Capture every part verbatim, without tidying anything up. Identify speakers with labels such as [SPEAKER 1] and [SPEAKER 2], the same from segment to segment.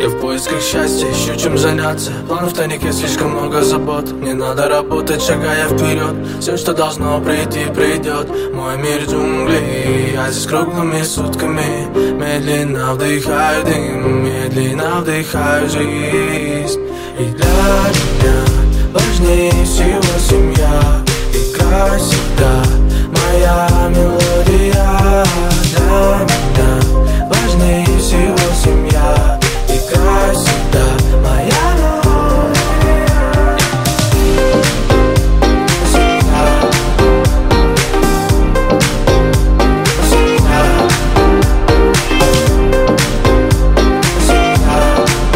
[SPEAKER 1] Я в поисках счастья, ищу чем заняться. Планов тайнике слишком много забот. Не надо работать, шагая вперед. Все, что должно прийти, придет. Мой мир джунглей, я здесь круглыми сутками. Медленно вдыхаю дым, медленно вдыхаю жизнь. И для меня важнее всего семья. Играй всегда, моя мелодия. Для меня важнее всего семья. Играй всегда, моя мелодия. Семья. Семья. Семья.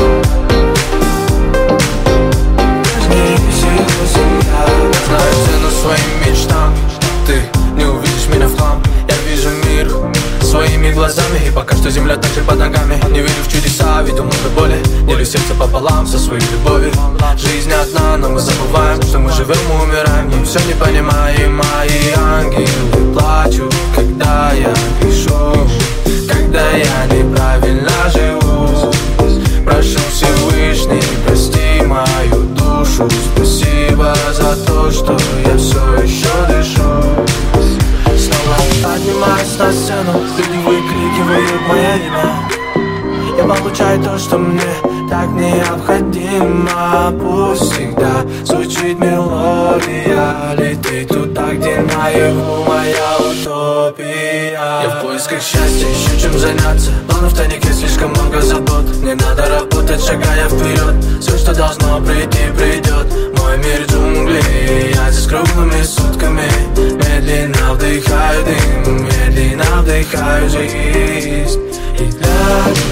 [SPEAKER 1] Важнее всего семья. Знаю цену своим мечтам. Ты не увидишь меня в хлам. Я вижу мир своими глазами. И пока что земля так же под ногами. Не верю в чудеса, видел много боли. Делю сердце пополам со своей любовью. Жизнь одна, но мы забываем, что мы живем и умираем. И все не понимаем, мои ангелы плачут, когда я грешу, когда я неправильно живу. Прошу Всевышний, прости мою душу. Спасибо за то, что я все еще дышу. Снова поднимаюсь на сцену, люди выкрикивают мое имя. Я получаю то, что мне так необходимо. Пусть всегда звучит мелодия. Лети туда, где наяву моя утопия. Я в поисках счастья, ищу чем заняться. Планов в тайнике слишком много забот. Не надо работать, шагая вперед. Все, что должно прийти, придет. Мой мир джунглей, я здесь круглыми сутками. Медленно вдыхаю дым, медленно вдыхаю жизнь. И для